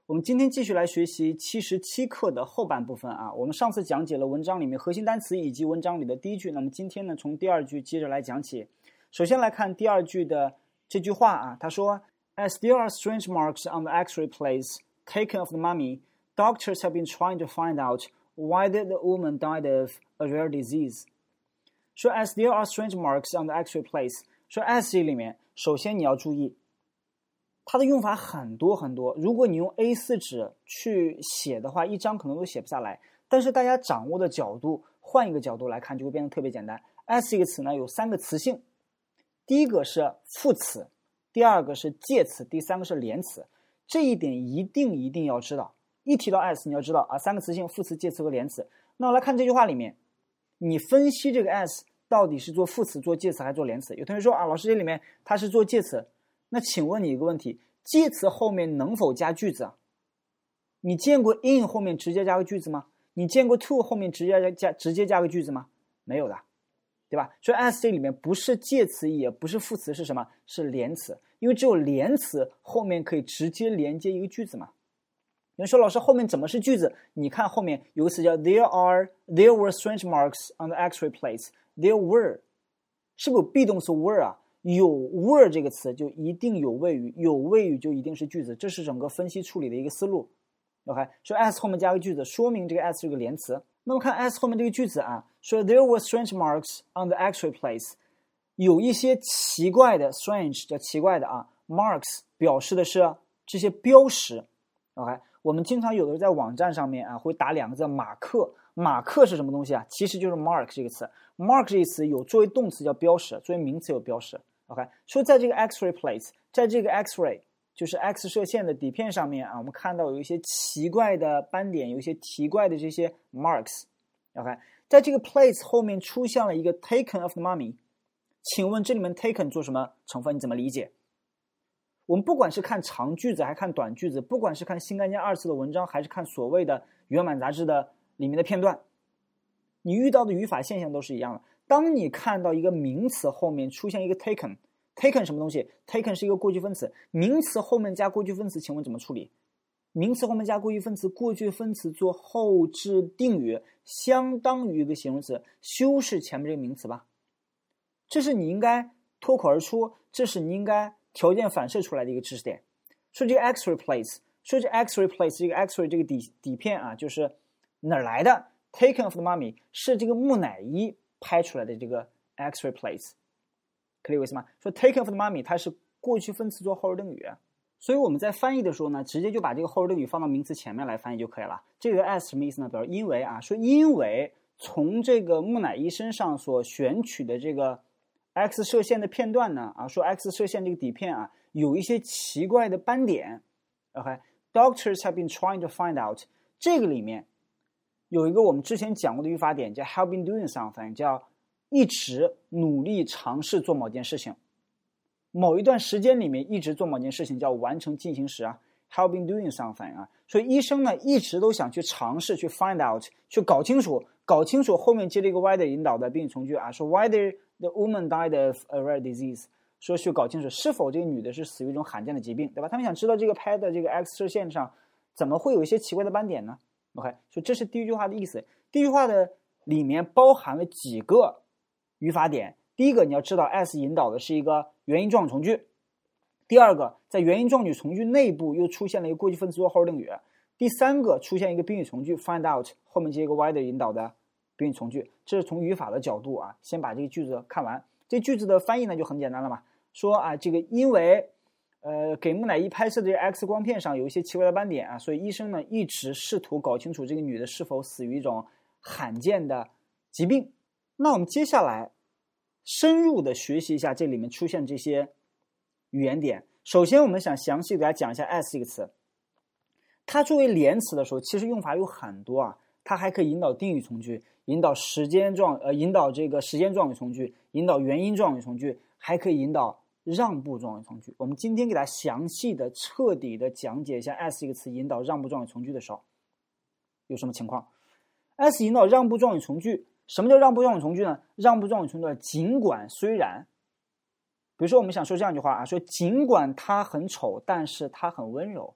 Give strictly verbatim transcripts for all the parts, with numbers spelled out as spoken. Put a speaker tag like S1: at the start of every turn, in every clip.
S1: 我们今天继续来学习七十七课的后半部分啊。我们上次讲解了文章里面核心单词以及文章里的第一句，那么今天呢，从第二句接着来讲起。首先来看第二句的这句话啊，他说 As there are strange marks on the X-ray plates taken of the mummy, doctors have been trying to find out whether the woman died of a rare disease. 说 As there are strange marks on the X-ray plates， 说 as 这里面，首先你要注意。它的用法很多很多，如果你用 A 四 纸去写的话，一张可能都写不下来。但是大家掌握的角度，换一个角度来看，就会变得特别简单。as 这个词呢，有三个词性，第一个是副词，第二个是介词，第三个是连词。这一点一定一定要知道。一提到 as， 你要知道啊，三个词性，副词、介词和连词。那我来看这句话里面，你分析这个 as 到底是做副词、做介词还是做连词？有同学说啊，老师这里面它是做介词。那请问你一个问题，介词后面能否加句子啊？你见过 in 后面直接加个句子吗？你见过 to 后面直接加直接加个句子吗？没有的，对吧？所以 as 这里面不是介词也不是副词，是什么？是连词，因为只有连词后面可以直接连接一个句子嘛。有人说老师后面怎么是句子？你看后面有个词叫 there are there were strange marks on the X-ray plates. There were 是不是有 be 动词 were 啊？有 were 这个词就一定有谓语，有谓语就一定是句子，这是整个分析处理的一个思路。OK， 说 as 后面加个句子，说明这个 as 是个连词。那么看 as 后面这个句子啊，说 there were strange marks on the X-ray plates， 有一些奇怪的 strange 叫奇怪的啊 marks 表示的是这些标识。OK， 我们经常有的时候在网站上面啊会打两个字马克，马克是什么东西啊？其实就是 mark 这个词。mark 这个词有作为动词叫标识，作为名词有标识。OK， 说在这个 X-ray plates， 在这个 X-ray 就是 X 射线的底片上面啊，我们看到有一些奇怪的斑点，有一些奇怪的这些 marks。OK， 在这个 plates 后面出现了一个 taken of the mummy， 请问这里面 taken 做什么成分？你怎么理解？我们不管是看长句子还是看短句子，不管是看新概念二次的文章，还是看所谓的原版杂志的里面的片段，你遇到的语法现象都是一样的。当你看到一个名词后面出现一个 taken， taken 什么东西？ taken 是一个过去分词，名词后面加过去分词，请问怎么处理？名词后面加过去分词，过去分词做后置定语，相当于一个形容词，修饰前面这个名词吧。这是你应该脱口而出，这是你应该条件反射出来的一个知识点。说这个 X-ray plates， 说这 X-ray plates 这个 X-ray 这个 底, 底片啊，就是哪儿来的？ taken of the mummy 是这个木乃伊拍出来的这个 X-ray plates， 可以理解吗？说 taken of the mummy 它是过去分词做后置定语，所以我们在翻译的时候呢，直接就把这个后置定语放到名词前面来翻译就可以了。这个 as 什么意思呢？表示因为啊，说因为从这个木乃伊身上所选取的这个 X 射线的片段呢，啊，说 X 射线这个底片啊，有一些奇怪的斑点。OK， doctors have been trying to find out， 这个里面有一个我们之前讲过的语法点叫 have been doing something， 叫一直努力尝试做某件事情，某一段时间里面一直做某件事情叫完成进行时啊 have been doing something 啊，所以医生呢一直都想去尝试去 find out， 去搞清楚搞清楚后面接了一个 whether 引导的宾语从句啊，说 whether the woman died of a rare disease， 说去搞清楚是否这个女的是死于一种罕见的疾病，对吧？他们想知道这个拍的这个 X 射线上怎么会有一些奇怪的斑点呢？ OK， 所以这是第一句话的意思。第一句话的里面包含了几个语法点。第一个，你要知道 as 引导的是一个原因状语从句。第二个，在原因状语从句内部又出现了一个过去分词做后置定语。第三个，出现一个宾语从句 find out， 后面接一个 whether 引导的宾语从句。这是从语法的角度啊，先把这个句子看完。这句子的翻译呢就很简单了嘛，说啊，这个因为呃，给木乃伊拍摄的 X 光片上有一些奇怪的斑点啊，所以医生呢一直试图搞清楚这个女的是否死于一种罕见的疾病。那我们接下来深入的学习一下这里面出现这些语言点。首先我们想详细给大家讲一下 as 这个词，它作为连词的时候其实用法有很多啊，它还可以引导定语从句，引导时间状呃引导这个时间状语从句，引导原因状语从句，还可以引导让步状语从句。我们今天给大家详细的彻底的讲解一下 as 这个词引导让步状语从句的时候有什么情况。 as 引导让步状语从句，什么叫让步状语从句呢？让步状语从句尽管虽然，比如说我们想说这样一句话啊，说尽管他很丑但是他很温柔，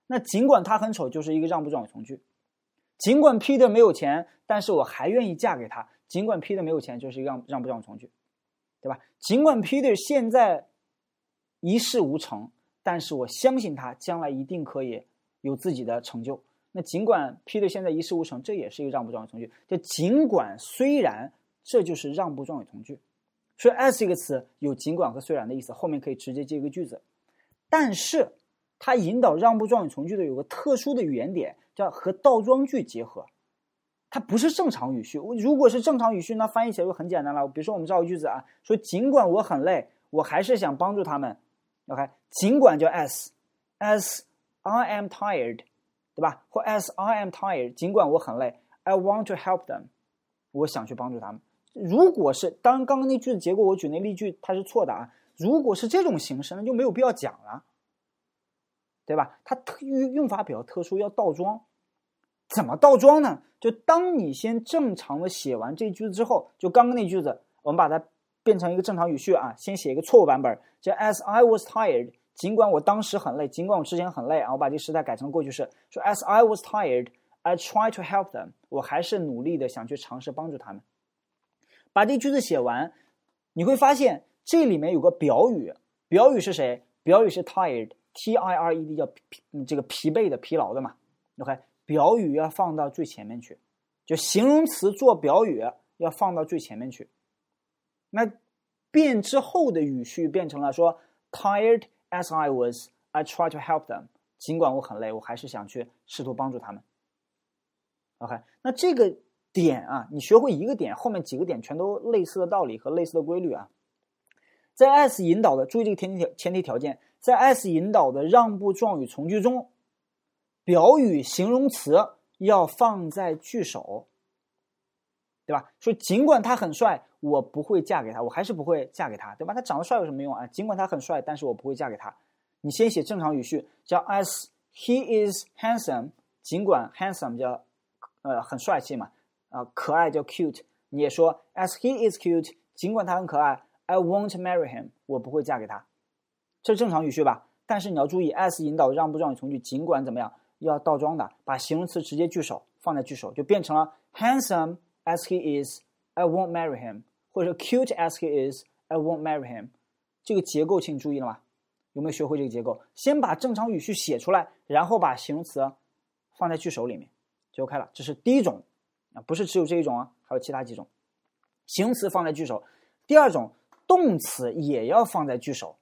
S1: 那尽管他很丑就是一个让步状语从句。尽管 Peter 没有钱，但是我还愿意嫁给他。尽管 Peter 没有钱就是一个让让步状语从句，对吧？尽管 Peter 现在一事无成，但是我相信他将来一定可以有自己的成就。那尽管 Peter 现在一事无成，这也是一个让步状语从句。就尽管虽然，这就是让步状语从句。所以 as 这个词有尽管和虽然的意思，后面可以直接接一个句子。但是它引导让步状语从句的有个特殊的语言点，叫和倒装句结合。它不是正常语序。如果是正常语序，那翻译起来就很简单了。比如说我们造个句子啊，说尽管我很累，我还是想帮助他们。OK， 尽管叫 as as I am tired， 对吧？或 as I am tired， 尽管我很累 I want to help them， 我想去帮助他们。如果是当然刚刚那句子结果我举那例句它是错的啊，如果是这种形式那就没有必要讲了，对吧？它用法比较特殊，要倒装。怎么倒装呢？就当你先正常的写完这句子之后，就刚刚那句子我们把它变成一个正常语序啊，先写一个错误版本，叫 as I was tired， 尽管我当时很累，尽管我之前很累啊，我把这个时态改成过去式，说 as I was tired I try to help them， 我还是努力的想去尝试帮助他们。把这句子写完，你会发现这里面有个表语，表语是谁？表语是 tired， T I R E D， 叫这个疲惫的、疲劳的嘛。OK， 表语要放到最前面去，就形容词做表语要放到最前面去。那变之后的语序变成了说 tired as I was, I try to help them， 尽管我很累，我还是想去试图帮助他们。OK， 那这个点啊，你学会一个点，后面几个点全都类似的道理和类似的规律啊。在 as 引导的，注意这个前提条前提条件，在 as 引导的让步状语从句中，表语形容词要放在句首，对吧？说尽管他很帅，我不会嫁给他，我还是不会嫁给他，对吧？他长得帅有什么用啊？尽管他很帅，但是我不会嫁给他。你先写正常语序，叫 as he is handsome， 尽管 handsome 叫呃很帅气嘛。啊、呃，可爱叫 cute， 你也说 as he is cute， 尽管他很可爱 I won't marry him， 我不会嫁给他，这是正常语序吧？但是你要注意 as 引导让步状语从句，尽管怎么样要倒装的，把形容词直接句首放在句首，就变成了 handsome as he is I won't marry him， 或者 cute as he is I won't marry him。 这个结构请注意了吗？有没有学会这个结构？先把正常语序写出来，然后把形容词放在句首里面就 OK 了。这是第一种啊，不是只有这一种啊，还有其他几种。形容词放在句首。第二种，动词也要放在句首。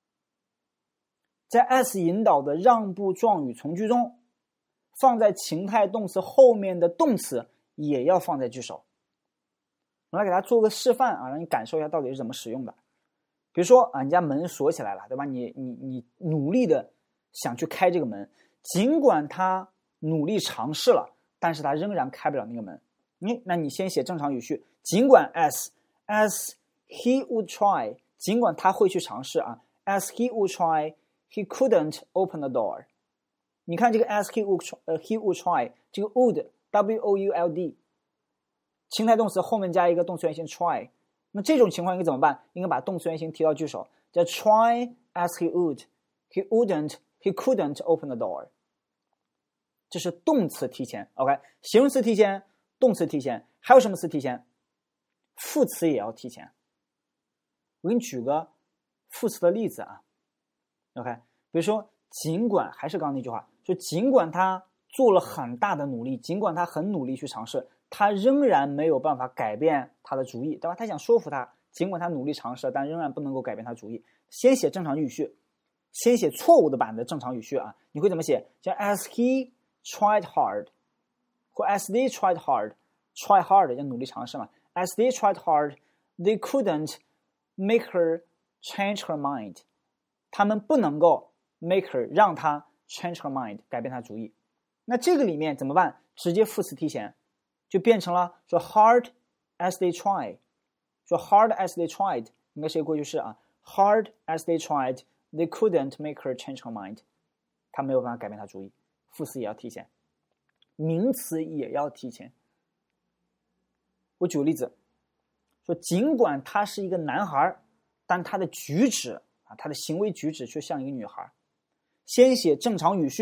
S1: 在 as 引导的让步状语从句中，放在情态动词后面的动词也要放在句首。我来给大家做个示范啊，让你感受一下到底是怎么使用的。比如说啊，你家门锁起来了，对吧？你你你努力的想去开这个门，尽管他努力尝试了，但是他仍然开不了那个门。嗯，那你先写正常语序，尽管 as as he would try， 尽管他会去尝试啊 ，as he would try he couldn't open the door。你看这个 as he would try， 呃 he would try， 这个 would w o u l d 情态动词后面加一个动词原形 try。那这种情况应该怎么办？应该把动词原形提到句首，叫 try as he would he wouldn't he couldn't open the door。 这是动词提前 OK， 形容词提前，动词提前，还有什么词提前？副词也要提前。我给你举个副词的例子啊 OK， 比如说尽管，还是刚刚那句话，说尽管他做了很大的努力，尽管他很努力去尝试，他仍然没有办法改变他的主意，对吧？他想说服他，尽管他努力尝试，但仍然不能够改变他主意。先写正常语序，先写错误的版的正常语序啊，你会怎么写？叫 as he tried hard， 或 as they tried hard， try hard 叫努力尝试嘛。As they tried hard, they couldn't make her change her mind。 他们不能够 make her 让她 change her mind 改变她主意。那这个里面怎么办？直接副词提前，就变成了说 hard as they try， 说 hard as they tried 应该是一个过去式啊。Hard as they tried, they couldn't make her change her mind。 他没有办法改变她主意，副词也要提前，名词也要提前。我举个例子，说尽管他是一个男孩，但他的举止啊，他的行为举止却像一个女孩。先写正常语序，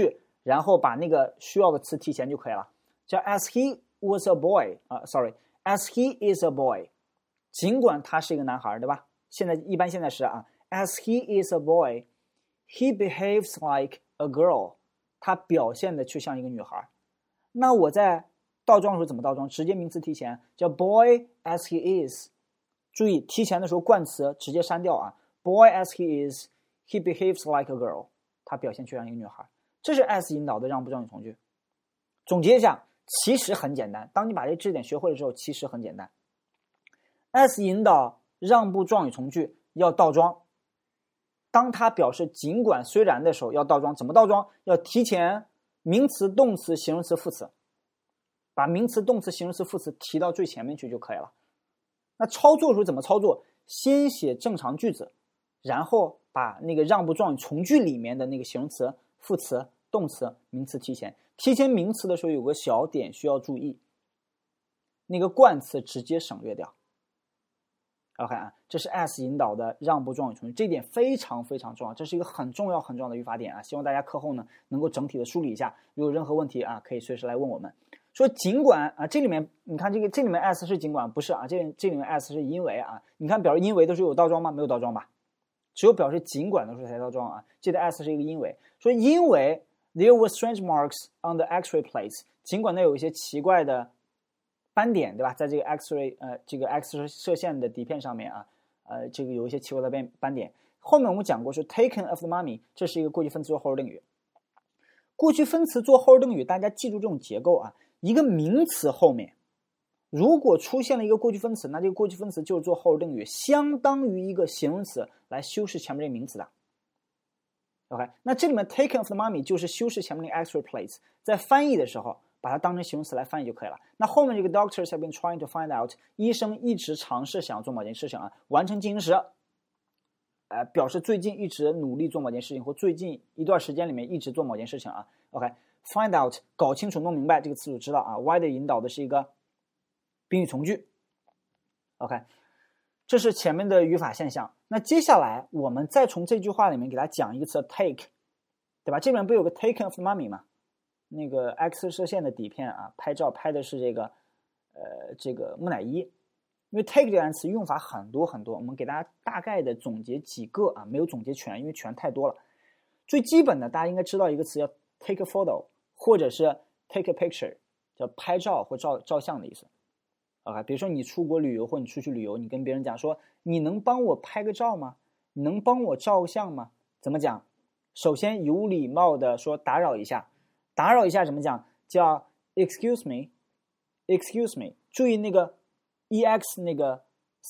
S1: 然后把那个需要的词提前就可以了，叫 as he was a boy 啊、uh, ，sorry as he is a boy， 尽管他是一个男孩，对吧？现在一般现在时啊 ，as he is a boy， he behaves like a girl， 他表现的就像一个女孩。那我在倒装的时候怎么倒装？直接名词提前，叫 boy as he is。注意提前的时候冠词直接删掉啊 ，boy as he is， he behaves like a girl， 他表现就像一个女孩。这是 as 引导的让步状语从句。总结一下，其实很简单。当你把这知识点学会了之后，其实很简单。as 引导让步状语从句要倒装，当它表示尽管虽然的时候要倒装，怎么倒装？要提前名词、动词、形容词、副词，把名词、动词、形容词、副词提到最前面去就可以了。那操作的时候怎么操作？先写正常句子，然后把那个让步状语从句里面的那个形容词、副词、动词、名词提前。提前名词的时候有个小点需要注意，那个冠词直接省略掉。OK 啊，这是 as 引导的让步状语从句，这一点非常非常重要，这是一个很重要很重要的语法点啊！希望大家课后呢能够整体的梳理一下，如有任何问题啊，可以随时来问我们。说尽管啊，这里面你看这个这里面 as 是尽管不是啊，这这里面 as 是因为啊，你看表示因为的时候有倒装吗？没有倒装吧？只有表示尽管的时候才倒装啊。这个 as 是一个因为，说因为 there were strange marks on the X-ray plates， 尽管那有一些奇怪的斑点，对吧？在这个 X-ray 呃这个 X 射线的底片上面啊，呃这个有一些奇怪的斑斑点。后面我们讲过说 taken of the money， 这是一个过去分词做后置定语。过去分词做后置定语，大家记住这种结构啊。一个名词后面如果出现了一个过去分词，那这个过去分词就是做后置定语，相当于一个形容词来修饰前面这个名词的。OK， 那这里面 taken of the money 就是修饰前面那个 X-ray plates， 在翻译的时候把它当成形容词来翻译就可以了。那后面这个 doctors have been trying to find out， 医生一直尝试想做某件事情啊，完成进行时，呃，表示最近一直努力做某件事情，或最近一段时间里面一直做某件事情啊。OK。Find out 搞清楚弄明白这个词组知道啊 ，why 的引导的是一个宾语从句 ，OK， 这是前面的语法现象。那接下来我们再从这句话里面给大家讲一个词 take， 对吧？这里面不有个 taken of money 吗？那个 X 射线的底片啊，拍照拍的是这个呃这个木乃伊。因为 take 这个单词用法很多很多，我们给大家大概的总结几个啊，没有总结全，因为全太多了。最基本的大家应该知道一个词叫 take a photo。或者是 take a picture， 叫拍照或照照相的意思。OK， 比如说你出国旅游或你出去旅游，你跟别人讲说，你能帮我拍个照吗？你能帮我照个相吗？怎么讲？首先有礼貌的说打扰一下，打扰一下怎么讲？叫 excuse me，excuse me。注意那个 ex 那个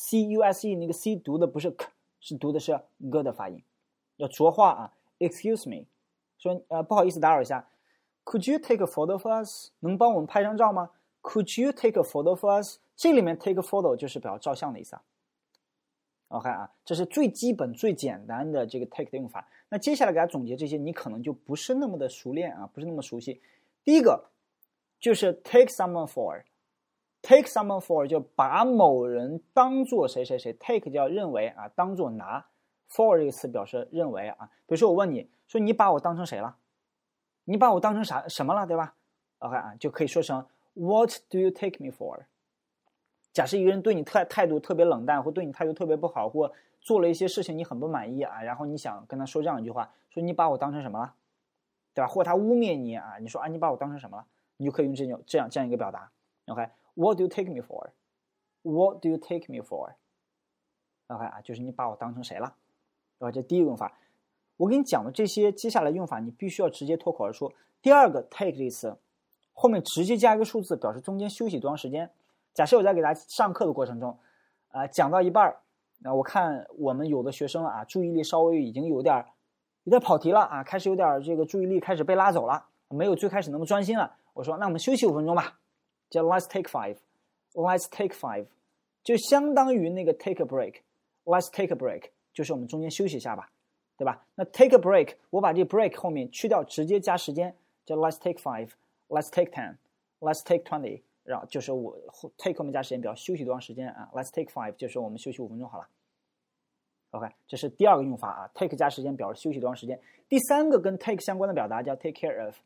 S1: cuse 那个 c 读的不是 k， 是读的是 g 的发音，要浊化啊。excuse me， 说呃不好意思打扰一下。Could you take a photo of us？ 能帮我们拍张照吗 ？Could you take a photo of us？ 这里面 take a photo 就是表示照相的意思啊。OK 啊，这是最基本、最简单的这个 take 的用法。那接下来给大家总结这些，你可能就不是那么的熟练啊，不是那么熟悉。第一个就是 take someone for，take someone for 就把某人当做谁谁谁 ，take 叫认为啊，当做拿 ，for 这个词表示认为啊。比如说我问你说你把我当成谁了？你把我当成啥什么了，对吧 ？OK 啊，就可以说成 What do you take me for？ 假设一个人对你态态度特别冷淡，或对你态度特别不好，或做了一些事情你很不满意啊，然后你想跟他说这样一句话，说你把我当成什么了，对吧？或他污蔑你啊，你说啊你把我当成什么了，你就可以用这种这样这样一个表达。OK，What do you take me for？What do you take me for？OK 啊，就是你把我当成谁了？对吧？这第一个用法。我给你讲的这些接下来用法，你必须要直接脱口而出。第二个 take 这词后面直接加一个数字，表示中间休息多长时间。假设我在给大家上课的过程中，啊、呃，讲到一半，那、呃、我看我们有的学生啊，注意力稍微已经有点有点跑题了啊，开始有点这个注意力开始被拉走了，没有最开始那么专心了。我说，那我们休息五分钟吧，叫 let's take five，let's take five， 就相当于那个 take a break，let's take a break， 就是我们中间休息一下吧。对吧？那 take a break， 我把这个 break 后面去掉，直接加时间，叫 let's take five，let's take ten，let's take twenty， 然后就是我 take 后面加时间，表示休息多长时间啊 ？let's take five 就是我们休息五分钟好了。OK， 这是第二个用法啊 ，take 加时间表示休息多长时间。第三个跟 take 相关的表达叫 take care of，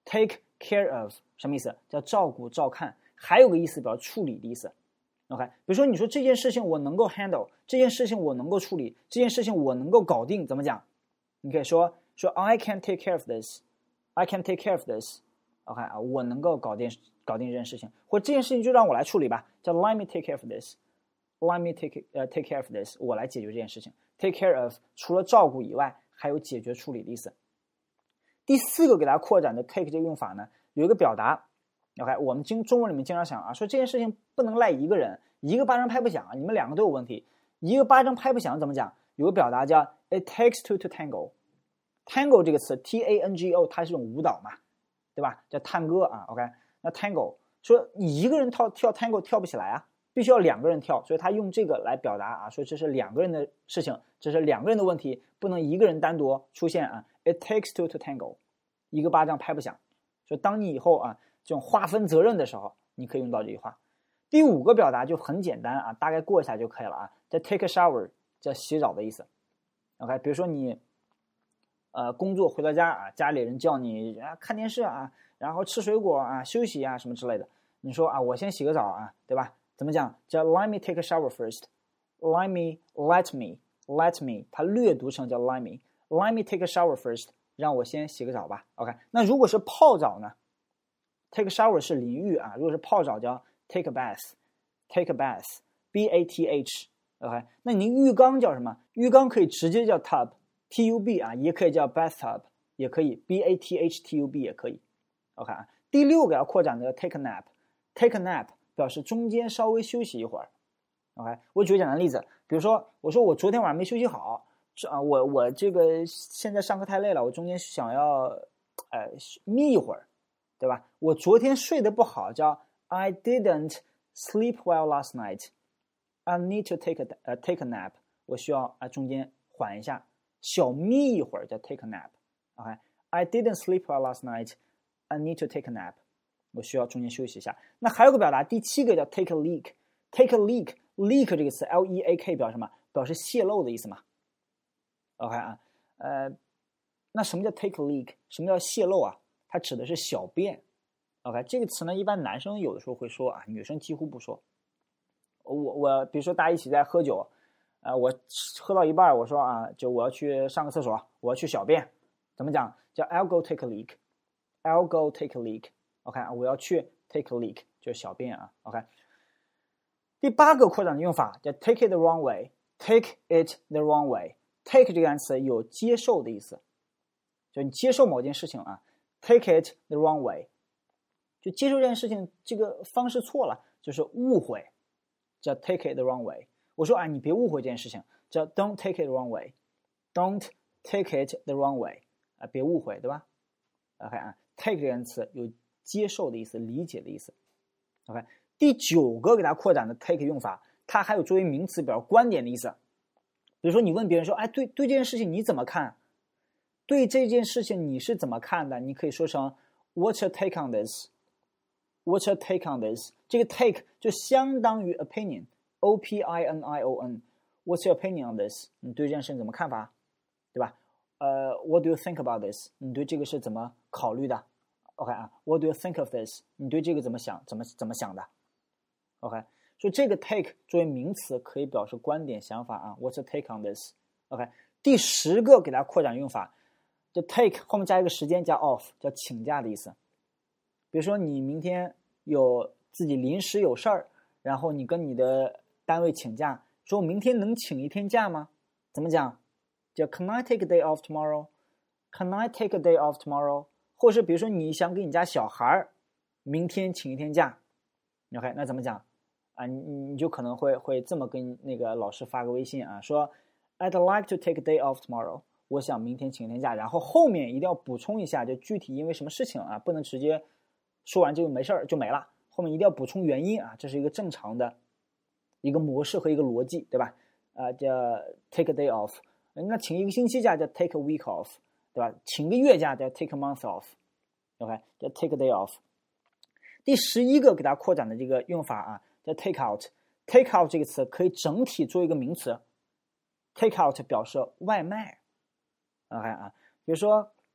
S1: take care of 什么意思？叫照顾、照看，还有个意思表示处理的意思。OK， 比如说你说这件事情我能够 handle， 这件事情我能够处理，这件事情我能够搞定，怎么讲？你可以说说 I can take care of this，I can take care of this。OK 啊，我能够搞定搞定这件事情，或者这件事情就让我来处理吧，叫 Let me take care of this。Let me take 呃、uh, take care of this， 我来解决这件事情。Take care of 除了照顾以外，还有解决处理的意思。第四个给大家扩展的 take 这个用法呢，有一个表达。OK， 我们经中文里面经常想啊，说这件事情不能赖一个人，一个巴掌拍不响，你们两个都有问题。一个巴掌拍不响怎么讲？有个表达叫 It takes two to tango。Tango 这个词 T A N G O 它是一种舞蹈嘛，对吧？叫探戈啊。OK， 那 tango 说你一个人跳跳 tango 跳不起来啊，必须要两个人跳，所以他用这个来表达啊，说这是两个人的事情，这是两个人的问题，不能一个人单独出现啊。It takes two to tango， 一个巴掌拍不响。所以当你以后啊这种划分责任的时候，你可以用到这句话。第五个表达就很简单啊，大概过一下就可以了啊，叫 take a shower， 叫洗澡的意思。OK， 比如说你呃工作回到家啊，家里人叫你啊看电视啊，然后吃水果啊，休息啊什么之类的，你说啊我先洗个澡啊，对吧？怎么讲？叫 let me take a shower first。Let me let me let me， 它略读成叫 let me let me take a shower first， 让我先洗个澡吧。OK， 那如果是泡澡呢？ Take a shower 是淋浴啊，如果是泡澡叫 take a bath，take a bath， B A T H。OK， 那您浴缸叫什么？浴缸可以直接叫 tub，T U B 啊，也可以叫 bathtub， 也可以 B A T H T U B 也可以。OK， 第六个要扩展的 take a nap，take a nap 表示中间稍微休息一会儿。OK， 我举个简单的例子，比如说我说我昨天晚上没休息好，啊，我我这个现在上课太累了，我中间想要呃眯一会儿。对吧？我昨天睡得不好，叫 I didn't sleep well last night. I need to take a、uh, take a nap. 我需要啊、呃、中间缓一下，小眯一会儿叫 take a nap. OK, I didn't sleep well last night. I need to take a nap. 我需要中间休息一下。那还有个表达，第七个叫 take a leak. Take a leak, leak 这个词 L E A K 表示什么？表示泄漏的意思嘛。OK 啊，呃，那什么叫 take a leak？ 什么叫泄漏啊？它指的是小便。 OK， 这个词呢一般男生有的时候会说啊，女生几乎不说。我我比如说大家一起在喝酒，呃，我喝到一半我说啊，就我要去上个厕所，我要去小便，怎么讲？叫 I'll go take a leak. I'll go take a leak. OK， 我要去 take a leak 就是小便啊。OK， 第八个扩展的用法叫 take it the wrong way. Take it the wrong way. Take 这个单词有接受的意思，就你接受某件事情啊。Take it the wrong way， 就接受这件事情这个方式错了，就是误会，叫 take it the wrong way。我说啊，你别误会这件事情，叫 don't take it the wrong way，don't take it the wrong way， 啊，别误会，对吧 ？OK 啊 ，take 这个词有接受的意思，理解的意思。OK， 第九个给大家扩展的 take 用法，它还有作为名词表示观点的意思。比如说你问别人说，哎，对对这件事情你怎么看？对这件事情你是怎么看的？你可以说成 What's your take on this? What's your take on this? 这个 take 就相当于 opinion, O P I N I O N. What's your opinion on this? 你对这件事情怎么看法？对吧？呃、uh, ，What do you think about this? 你对这个是怎么考虑的 ？OK 啊 ，What do you think of this? 你对这个怎么想？怎么怎么想的 ？OK， 所以这个 take 作为名词可以表示观点、想法啊。What's your take on this? OK， 第十个给大家扩展用法。就 take 后面加一个时间加 off， 叫请假的意思。比如说你明天有自己临时有事儿，然后你跟你的单位请假，说我明天能请一天假吗？怎么讲？叫 Can I take a day off tomorrow? Can I take a day off tomorrow? 或是比如说你想给你家小孩明天请一天假 ，OK， 那怎么讲啊？你你就可能会会这么跟那个老师发个微信啊，说 I'd like to take a day off tomorrow。我想明天请一天假，然后后面一定要补充一下，就具体因为什么事情啊，不能直接说完就没事儿就没了，后面一定要补充原因啊，这是一个正常的一个模式和一个逻辑，对吧？啊、呃，叫 take a day off， 那请一个星期假叫 take a week off， 对吧？请个月假叫 take a month off，OK， 叫 take a day off。第十一个给大家扩展的这个用法啊，叫 take out。take out 这个词可以整体做一个名词 ，take out 表示外卖。OK 啊，比如说，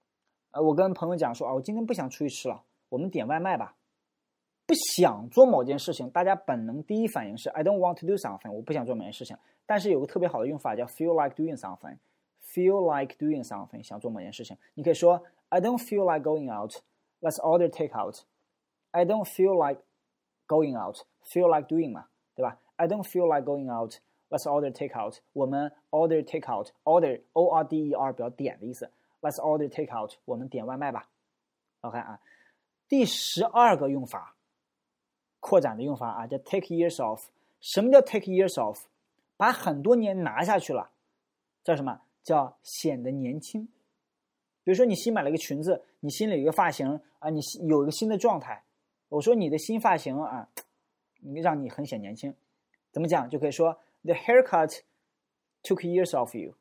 S1: 呃，我跟朋友讲说啊，我今天不想出去吃了，我们点外卖吧。不想做某件事情，大家本能第一反应是 I don't want to do something， 我不想做某件事情。但是有个特别好的用法叫 feel like doing something， feel like doing something， 想做某件事情，你可以说 I don't feel like going out， let's order takeout。 I don't feel like going out， feel like doing 嘛，对吧？ I don't feel like going out， let's order takeout， 我们 order takeout， order O R D E R 表点的意思， let's order takeout， 我们点外卖吧。 OK 啊，第十二个用法，扩展的用法啊，叫 take years off。 什么叫 take years off？ 把很多年拿下去了，叫什么？叫显得年轻。比如说你新买了一个裙子，你新了一个发型啊，你有一个新的状态，我说你的新发型啊，让你很显年轻，怎么讲？就可以说 the haircut took years off you，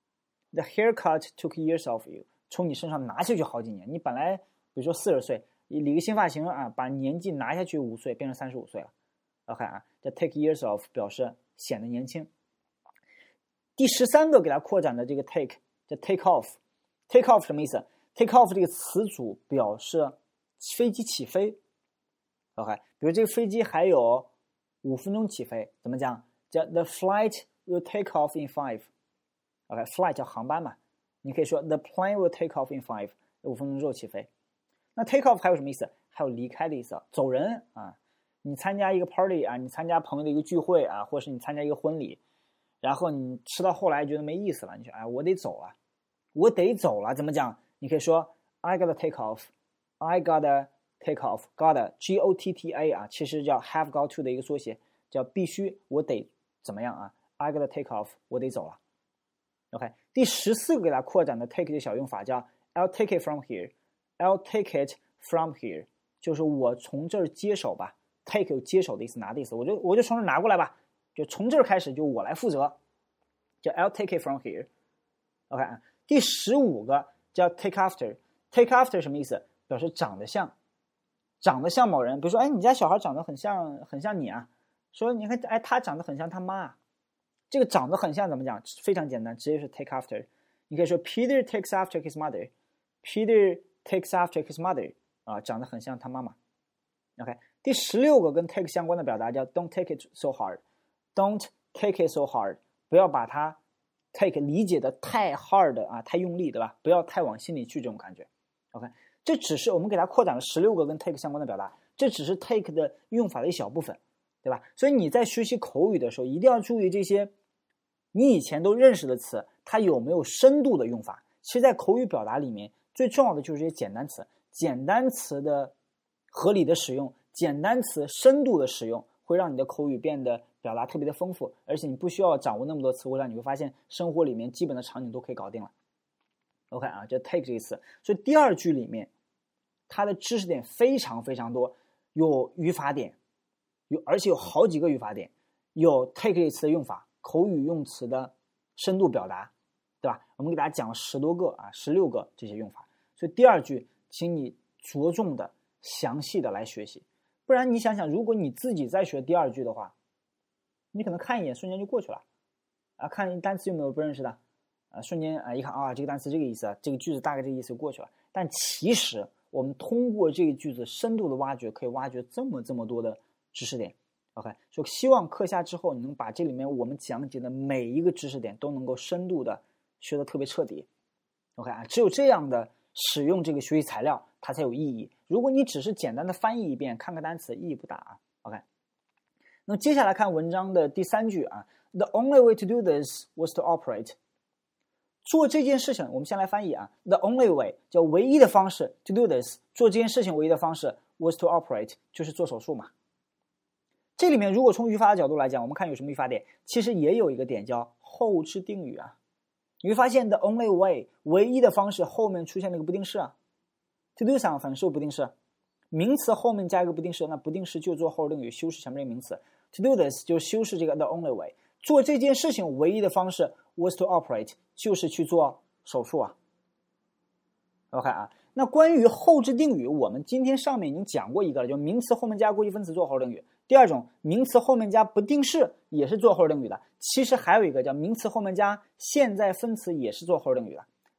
S1: the haircut took years off you， 从你身上拿下去好几年。你本来比如说四十岁，理个新发型啊，把年纪拿下去五岁，变成三十五岁了。OK 啊，这 take years off 表示显得年轻。第十三个给它扩展的这个 take 叫 take off。take off 什么意思？ take off 这个词组表示飞机起飞。OK， 比如这个飞机还有五分钟起飞，怎么讲？叫 the flight will take off in five。OK，flight 叫航班嘛，你可以说 the plane will take off in five， 五分钟之后起飞。那 take off 还有什么意思？还有离开的意思，走人啊！你参加一个 party 啊，你参加朋友的一个聚会啊，或是你参加一个婚礼，然后你吃到后来觉得没意思了，你说哎，我得走了，我得走了，怎么讲？你可以说 I gotta take off， I gotta take off， gotta G O T T A 啊，其实叫 have got to 的一个缩写，叫必须，我得怎么样啊 ？I gotta take off， 我得走了。OK， 第十四个给它扩展的 take 的小用法叫 I'll take it from here。I'll take it from here， 就是我从这儿接手吧。take 有接手的意思，拿的意思，我就我就从这儿拿过来吧，就从这儿开始就我来负责，叫 I'll take it from here。OK， 第十五个叫 take after。take after 什么意思？表示长得像，长得像某人。比如说，哎，你家小孩长得很像，很像你啊。说你看，哎，他长得很像他妈。这个长得很像怎么讲？非常简单，直接是 take after。你可以说 Peter takes after his mother。Peter takes after his mother 啊，长得很像他妈妈。OK， 第十六个跟 take 相关的表达叫 Don't take it so hard。Don't take it so hard， 不要把它 take 理解的太 hard 啊，太用力，对吧？不要太往心里去这种感觉。OK， 这只是我们给它扩展了十六个跟 take 相关的表达，这只是 take 的用法的一小部分，对吧？所以你在学习口语的时候，一定要注意这些你以前都认识的词，它有没有深度的用法。其实，在口语表达里面，最重要的就是这些简单词，简单词的合理的使用，简单词深度的使用，会让你的口语变得表达特别的丰富，而且你不需要掌握那么多词汇量，你会发现生活里面基本的场景都可以搞定了。OK 啊，这 take 这个词，所以第二句里面它的知识点非常非常多，有语法点，有而且有好几个语法点，有 take 这个词的用法，口语用词的深度表达，对吧？我们给大家讲了十多个啊，十六个这些用法。所以第二句，请你着重的、详细的来学习，不然你想想，如果你自己在学第二句的话，你可能看一眼瞬间就过去了，啊，看单词有没有不认识的，啊，瞬间啊一看啊，这个单词这个意思，这个句子大概这个意思就过去了。但其实我们通过这个句子深度的挖掘，可以挖掘这么这么多的知识点。OK， 所以希望课下之后，你能把这里面我们讲解的每一个知识点都能够深度的学得特别彻底。OK 啊，只有这样的使用这个学习材料，它才有意义。如果你只是简单的翻译一遍，看个单词，意义不大啊。OK， 那么接下来看文章的第三句啊 ，The only way to do this was to operate。做这件事情，我们先来翻译啊 ，The only way 叫唯一的方式 ，to do this 做这件事情唯一的方式 was to operate 就是做手术嘛。这里面如果从语法的角度来讲，我们看有什么语法点，其实也有一个点叫后置定语啊。你会发现 the only way 唯一的方式后面出现了一个不定式啊 ，to do something 是不是不定式？名词后面加一个不定式，那不定式就做后置定语修饰前面这个名词。to do this 就修饰这个 the only way， 做这件事情唯一的方式 was to operate 就是去做手术啊。OK 啊，那关于后置定语，我们今天上面已经讲过一个了，就名词后面加过去分词做后置定语。第二种，名词后面加不定式也是做后置定语的。其实还有一个叫名词后面加现在分词也是做后置定语的。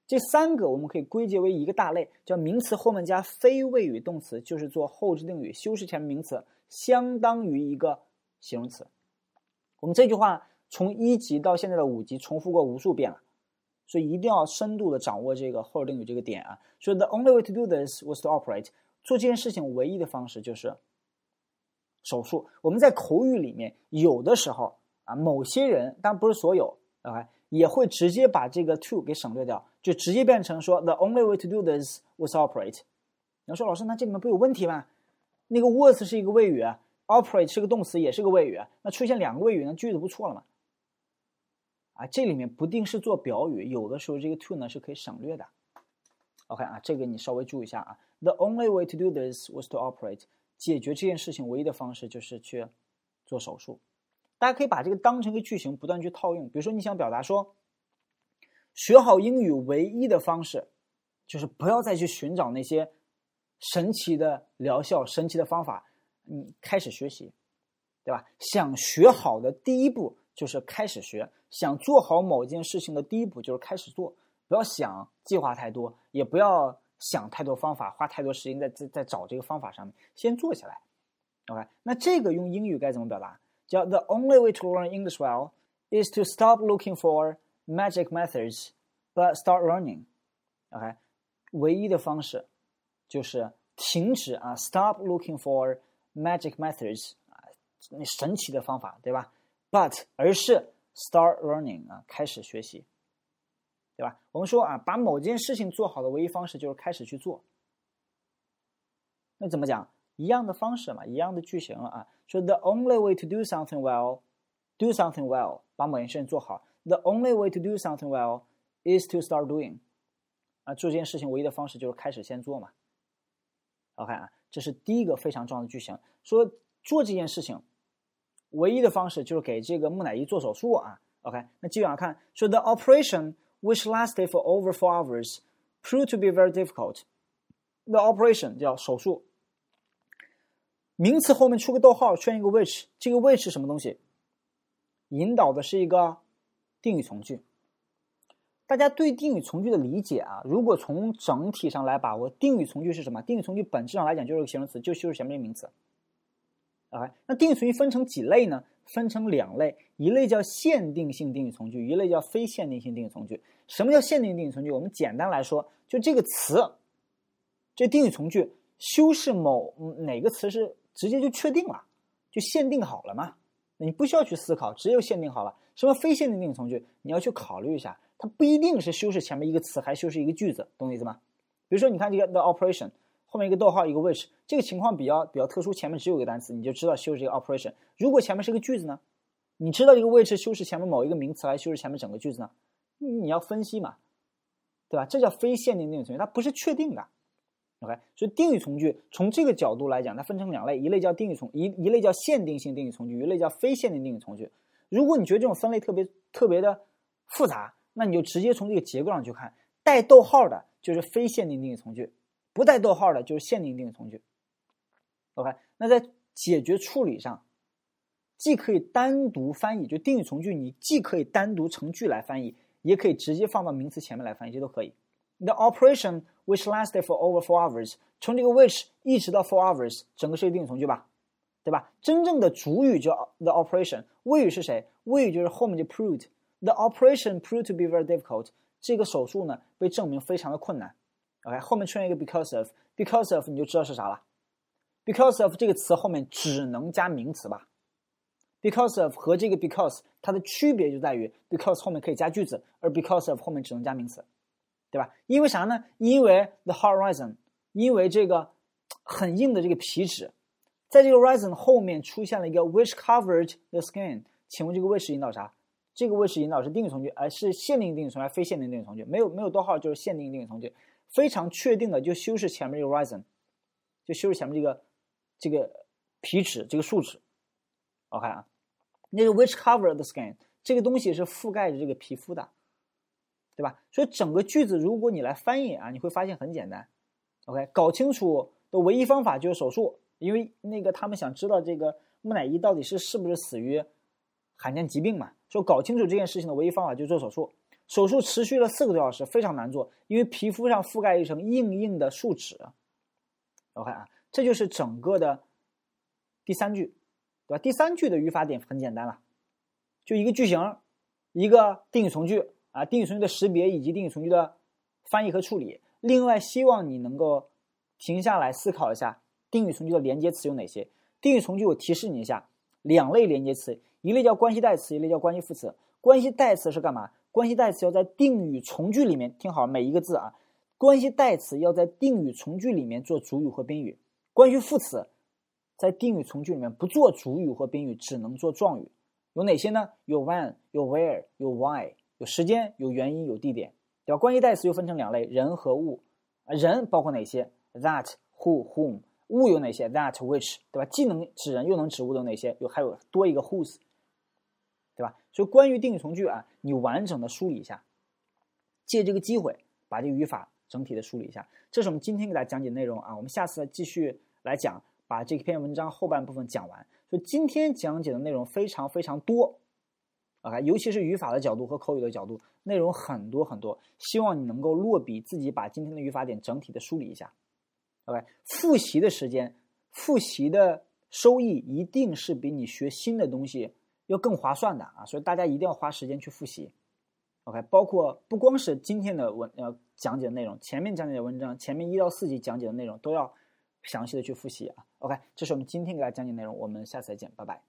S1: 这三个我们可以归结为一个大类，叫名词后面加非谓语动词，就是做后置定语，修饰前面名词，相当于一个形容词。我们这句话从一级到现在的五级重复过无数遍了，所以一定要深度的掌握这个后置定语这个点啊。所以 the only way to do this was to operate， 做这件事情唯一的方式就是手术。我们在口语里面有的时候啊，某些人，当然不是所有 ，OK， 也会直接把这个 to 给省略掉，就直接变成说 the only way to do this was to operate。你要说老师，那这里面不有问题吗？那个 was 是一个谓语啊 ，operate 是个动词，也是个谓语啊，那出现两个谓语，那句子不错了吗？啊，这里面不定是做表语，有的时候这个 to 呢是可以省略的。OK 啊，这个你稍微注意一下啊。The only way to do this was to operate。解决这件事情唯一的方式就是去做手术。大家可以把这个当成一个句型，不断去套用。比如说，你想表达说，学好英语唯一的方式就是不要再去寻找那些神奇的疗效、神奇的方法，你开始学习，对吧？想学好的第一步就是开始学，想做好某件事情的第一步就是开始做。不要想计划太多，也不要想太多方法，花太多时间在在在找这个方法上面，先做起来。OK， 那这个用英语该怎么表达？叫 The only way to learn English well is to stop looking for magic methods, but start learning. OK， 唯一的方式就是停止啊 ，stop looking for magic methods 啊，那神奇的方法，对吧 ？But 而是 start learning 啊，开始学习。对吧？我们说啊，把某件事情做好的唯一方式就是开始去做。那怎么讲？一样的方式嘛，一样的句型了啊。说 the only way to do something well, do something well， 把某件事情做好。The only way to do something well is to start doing。啊，做这件事情唯一的方式就是开始先做嘛。OK 啊，这是第一个非常重要的句型。说做这件事情唯一的方式就是给这个木乃伊做手术啊。OK， 那继续往下看，说 the operation。which lasted for over four hours, proved to be very difficult. The operation 叫手术，名词后面出个逗号，出现一个 which， 这个 which 是什么东西？引导的是一个定语从句。大家对定语从句的理解啊，如果从整体上来把握，定语从句是什么？定语从句本质上来讲就是个形容词，就修饰前面的名词。OK， 那定语从句分成几类呢？分成两类，一类叫限定性定语从句，一类叫非限定性定语从句。什么叫限定定语从句？我们简单来说，就这个词，这定语从句修饰某哪个词是直接就确定了，就限定好了嘛？你不需要去思考，直接就限定好了。什么非限定定语从句？你要去考虑一下，它不一定是修饰前面一个词，还修饰一个句子，懂我意思吗？比如说，你看这个 the operation。后面一个逗号一个 which， 这个情况比较比较特殊，前面只有一个单词，你就知道修饰这个 operation。如果前面是个句子呢，你知道这个 which 修饰前面某一个名词，还修饰前面整个句子呢？你要分析嘛，对吧？这叫非限定定语从句，它不是确定的。OK， 所以定语从句从这个角度来讲，它分成两类，一类叫定语从一一类叫限定性定语从句，一类叫非限定定语从句。如果你觉得这种分类特别特别的复杂，那你就直接从这个结构上去看，带逗号的就是非限定定语从句。不带逗号的就是限定定语从句。 OK， 那在解决处理上既可以单独翻译，就定语从句你既可以单独成句来翻译，也可以直接放到名词前面来翻译，这都可以。 The operation which lasted for over four hours， 从这个 which 一直到 four hours 整个是一个定语从句吧，对吧？真正的主语叫 the operation， 谓语是谁？谓语就是后面就 proved。 The operation proved to be very difficult， 这个手术呢被证明非常的困难。OK， 后面出现一个 because of， because of 你就知道是啥了。because of 这个词后面只能加名词吧。because of 和这个 because 它的区别就在于 because 后面可以加句子，而 because of 后面只能加名词，对吧？因为啥呢？因为 the hard resin， 因为这个很硬的这个皮质，在这个 resin 后面出现了一个 which covered the skin。 请问这个 which 引导啥？这个 which 引导是定语从句，而是限定定语从句还是非限定定语从句？没有没有逗号就是限定定语从句。非常确定的就修饰前面这个 resin， 就修饰前面这个这个皮脂这个树脂。 OK 啊，那个 which cover the skin 这个东西是覆盖着这个皮肤的，对吧？所以整个句子如果你来翻译啊，你会发现很简单。 OK， 搞清楚的唯一方法就是手术，因为那个他们想知道这个木乃伊到底是是不是死于罕见疾病嘛，说搞清楚这件事情的唯一方法就是做手术。 手术持续了四个多小时，非常难做，因为皮肤上覆盖一层硬硬的树脂。OK 啊，这就是整个的第三句，对吧？第三句的语法点很简单了，就一个句型，一个定语从句啊，定语从句的识别以及定语从句的翻译和处理。另外，希望你能够停下来思考一下定语从句的连接词有哪些。定语从句我提示你一下，两类连接词，一类叫关系代词，一类叫关系副词。关系代词是干嘛？关系代词要在定语从句里面，听好每一个字啊。关系代词要在定语从句里面做主语或宾语，关系副词在定语从句里面不做主语或宾语，只能做状语。有哪些呢？有 when， 有 where， 有 why， 有时间，有原因，有地点，对吧？关系代词又分成两类，人和物。人包括哪些？ that， who， whom。物有哪些？ that which， 对吧？既能指人又能指物的哪些？有还有多一个 whose， 对吧？所以关于定语从句啊，你完整的梳理一下，借这个机会把这个语法整体的梳理一下。这是我们今天给大家讲解内容啊，我们下次继续来讲，把这篇文章后半部分讲完。所以今天讲解的内容非常非常多 ，OK， 尤其是语法的角度和口语的角度，内容很多很多，希望你能够落笔自己把今天的语法点整体的梳理一下。OK， 复习的时间，复习的收益一定是比你学新的东西要更划算的啊！所以大家一定要花时间去复习。OK， 包括不光是今天的文呃讲解的内容，前面讲解的文章，前面一到四集讲解的内容都要详细的去复习啊。OK， 这是我们今天给大家讲解的内容，我们下次再见，拜拜。